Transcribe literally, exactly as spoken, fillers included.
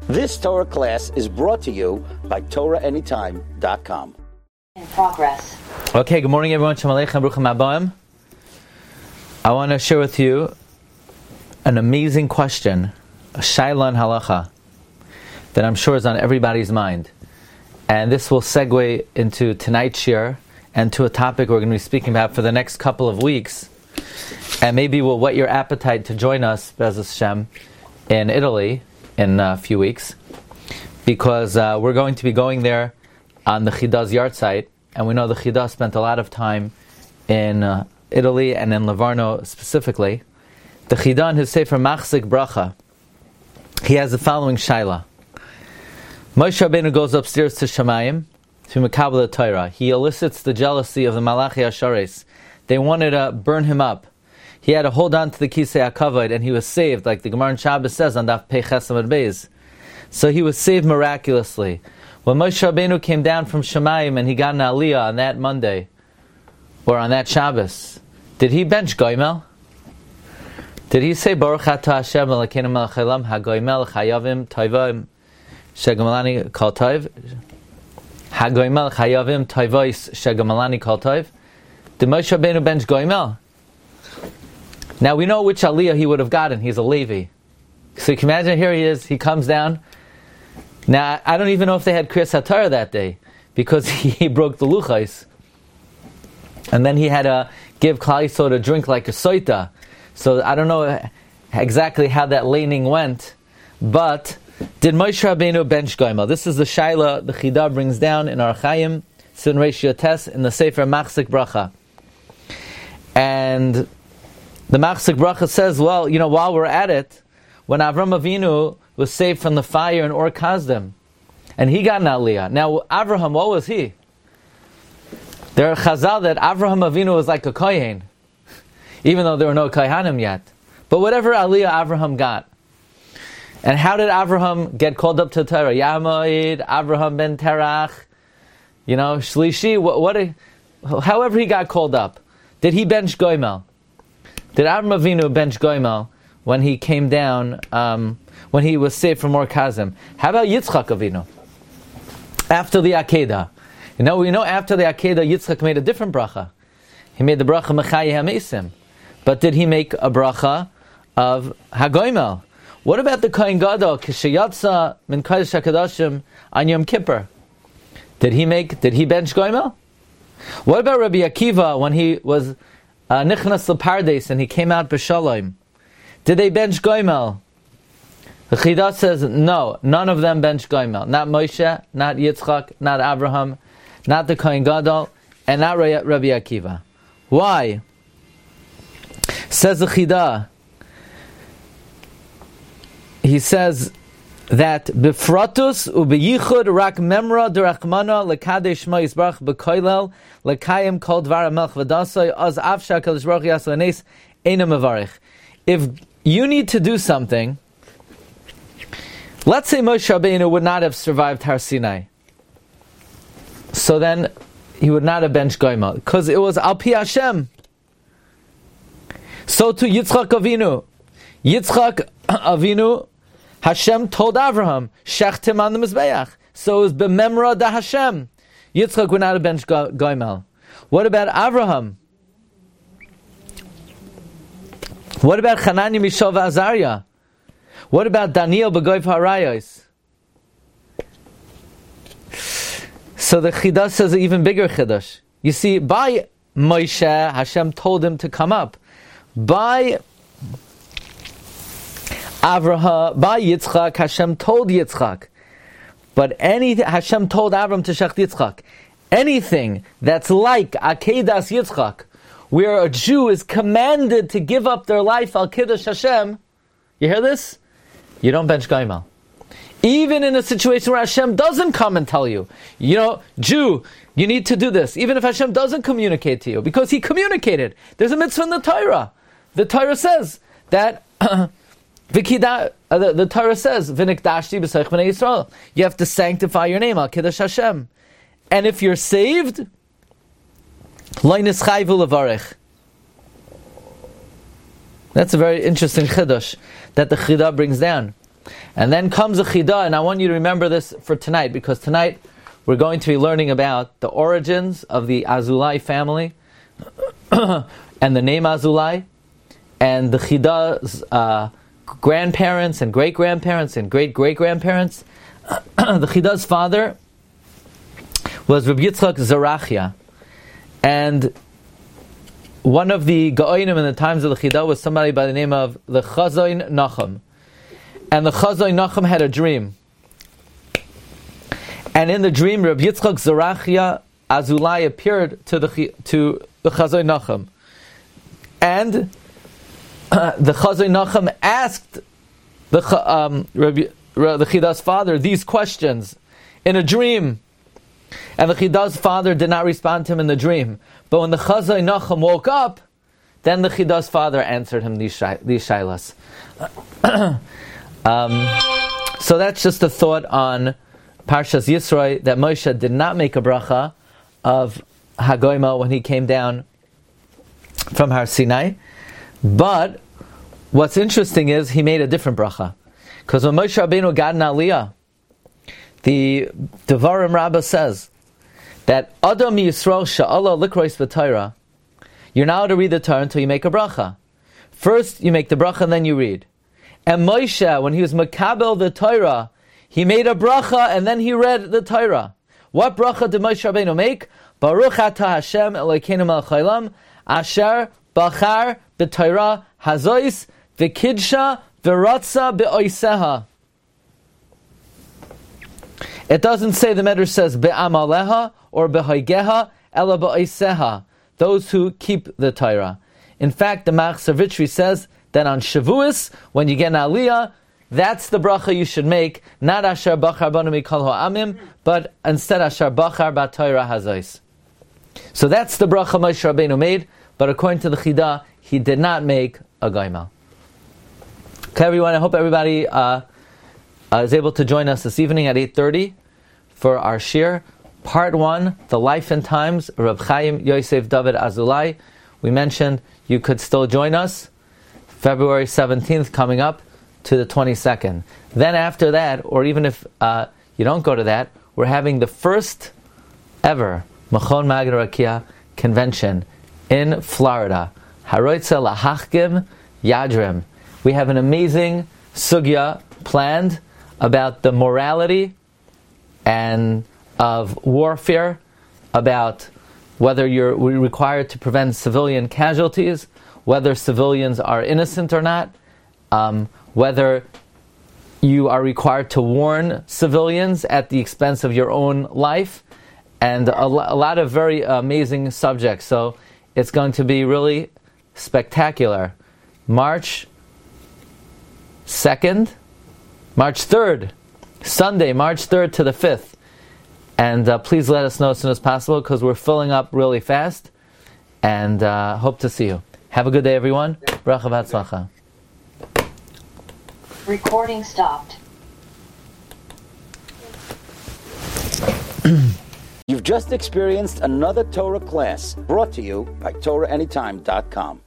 This Torah class is brought to you by Torah Anytime dot com. In progress. Okay, good morning everyone. Shalom Aleichem, Bruchim Habayim. I want to share with you an amazing question, a Shaila and Halacha, that I'm sure is on everybody's mind. And this will segue into tonight's shir and to a topic we're going to be speaking about for the next couple of weeks. And maybe we'll whet your appetite to join us, Be'ez Hashem, in Italy in a few weeks. Because uh, we're going to be going there on the Chidah's yard site. And we know the Chidah spent a lot of time in uh, Italy and in Livorno specifically. The Chidah in his Sefer Machzik Bracha, he has the following Shaila. Moshe Rabbeinu goes upstairs to Shamayim to Mekabel the Torah. He elicits the jealousy of the Malachi Ashares. They wanted to burn him up. He had to hold on to the Kisei HaKavod, and he was saved, like the Gemara in Shabbos says on Daf Pei Ches Amud Beis. So he was saved miraculously. When Moshe Rabbeinu came down from Shamayim and he got an Aliyah on that Monday, or on that Shabbos, did he bench Goimel? Did he say Baruch Atah Hashem Elokeinu melech haolam hagoimel chayavim toivim shegamalani kol tov hagoimel chayavim toivos shegamalani kol tov? Did Moshe Rabbeinu bench Goimel? Now we know which Aliyah he would have gotten. He's a Levi. So you can imagine, here he is, he comes down. Now I don't even know if they had Kriyas HaTorah that day, because he, he broke the Luchais. And then he had to give Klal Yisrael to drink like a soita. So I don't know exactly how that laning went, but did Moshe Rabbeinu bench Goimel? This is the Shaila the Chidah brings down in Ar Chaim, Sin Reish Yotes, in the Sefer Machzik Bracha. And the Machzik Bracha says, well, you know, while we're at it, when Avram Avinu was saved from the fire in Or Kasdim, and he got an Aliyah. Now, Avraham, what was he? There are Chazal that Avraham Avinu was like a Kohen, even though there were no Kohanim yet. But whatever Aliyah Avraham got. And how did Avraham get called up to Torah? Yamoid, Avraham ben Terach, you know, Shlishi, what, what, however he got called up. Did he bench Goimel? Did Avraham Avinu bench Goimel when he came down, um, when he was saved from Or Kasdim? How about Yitzchak Avinu? After the Akedah. You know, we know after the Akedah, Yitzchak made a different bracha. He made the bracha Mechayeh HaMeisim. But did he make a bracha of Hagoimel? What about the Kohen Gadol, Kishayatza min Kodesh HaKadoshim on Yom Kippur? Did he make, did he bench Goimel? What about Rabbi Akiva when he was uh, Nichnas L'Pardes and he came out B'Shalom? Did they bench Goimel? The Chidah says, no, none of them bench Goimel. Not Moshe, not Yitzchak, not Abraham, not the Kohen Gadol, and not Rabbi Akiva. Why? Says the Chidah, he says that befratus ubeyichud rak memra derachmana lekadesh shma yisbarach bekoilel lekayim kol dvar melch v'dasoi az avsha kadosh baruch yaseh nes eina mevarich. If you need to do something, let's say Moshe Rabbeinu would not have survived Har Sinai, so then he would not have benched Goimel, because it was al pi Hashem. So to Yitzchak Avinu, Yitzchak Avinu, Hashem told Avraham, Shechtim on the Mizbeach. So it was b'memra da Hashem. Yitzchak would not have benched Goimel. What about Avraham? What about Chananya, Mishael, Azariah? What about Daniel b'goyf harayos? So the Chidah says an even bigger Chiddush. You see, by Moshe, Hashem told him to come up. By Avraham, by Yitzchak, Hashem told Yitzchak. But any Hashem told Avram to shech Yitzchak. Anything that's like Akedas Yitzchak, where a Jew is commanded to give up their life al Kiddush Hashem, you hear this? You don't bench Goimel. Even in a situation where Hashem doesn't come and tell you, you know, Jew, you need to do this. Even if Hashem doesn't communicate to you, because He communicated. There's a mitzvah in the Torah. The Torah says that Vikida, uh, the, the Torah says, V'nikdashti b'seich b'nei Yisrael. You have to sanctify your name, al Kiddush Hashem. And if you're saved, lo nischayvu levarich. That's a very interesting chiddush that the Chidah brings down. And then comes a Chidah, and I want you to remember this for tonight, because tonight we're going to be learning about the origins of the Azulai family, and the name Azulai, and the Chidah's uh, grandparents and great-grandparents and great-great-grandparents. The Chidah's father was Rabbi Yitzchak Zarachia, and one of the Gaonim in the times of the Chidah was somebody by the name of the Chazoin Nachum. And the Chazoin Nachum had a dream. And in the dream, Rabbi Yitzchak Zarachia Azulai appeared to the to the Chazoin Nachum. And uh, the Chazoin Nachum asked the um, Rabbi, the Chidah's father these questions in a dream. And the Chidah's father did not respond to him in the dream. But when the Chazoin Nachum woke up, then the Chidah's father answered him these shai, these shailas. um, so that's just a thought on Parshas Yisro, that Moshe did not make a bracha of Hagoyma when he came down from Har Sinai. But what's interesting is he made a different bracha. Because when Moshe Rabbeinu got in Aliyah, the Devarim Rabbah says that Adam Yisrael Sha'ala Likrois V'Torah, you're not allowed to read the Torah until you make a bracha. First you make the bracha and then you read. And Moshe, when he was Makabel the Torah, he made a bracha and then he read the Torah. What bracha did Moshe Rabbeinu make? Baruch Ata Hashem Elokeinu melech haolam asher bachar b'Torah hazois v'kidsha v'ratza b'oiseha. It doesn't say, the Medrash says, be'amaleha or be'hoigeha, ela be'oiseha, those who keep the Torah. In fact, the Machzor Vitri says that on Shavuos, when you get an Aliyah, that's the bracha you should make, not asher bachar banu mikol ha'amim, but instead asher bachar b'Torah hazois. So that's the bracha Moshe Rabbeinu made, but according to the Chidah, he did not make a goimel. Okay, everyone, I hope everybody uh, uh, is able to join us this evening at eight thirty for our shir, part one, the life and times of Reb Chaim Yosef David Azulai. We mentioned you could still join us February seventeenth coming up to the twenty-second. Then after that, or even if uh, you don't go to that, we're having the first ever Machon Magid Rakia convention in Florida. Haroitza Lahachkim Yadrim. We have an amazing sugya planned about the morality and of warfare, about whether you're required to prevent civilian casualties, whether civilians are innocent or not, um, whether you are required to warn civilians at the expense of your own life, and a, lo- a lot of very amazing subjects. So it's going to be really spectacular. March second, March third, Sunday, March third to the fifth. And uh, please let us know as soon as possible, because we're filling up really fast. And uh, hope to see you. Have a good day, everyone. Bracha v'atzlacha. Recording stopped. You've just experienced another Torah class brought to you by Torah Anytime dot com.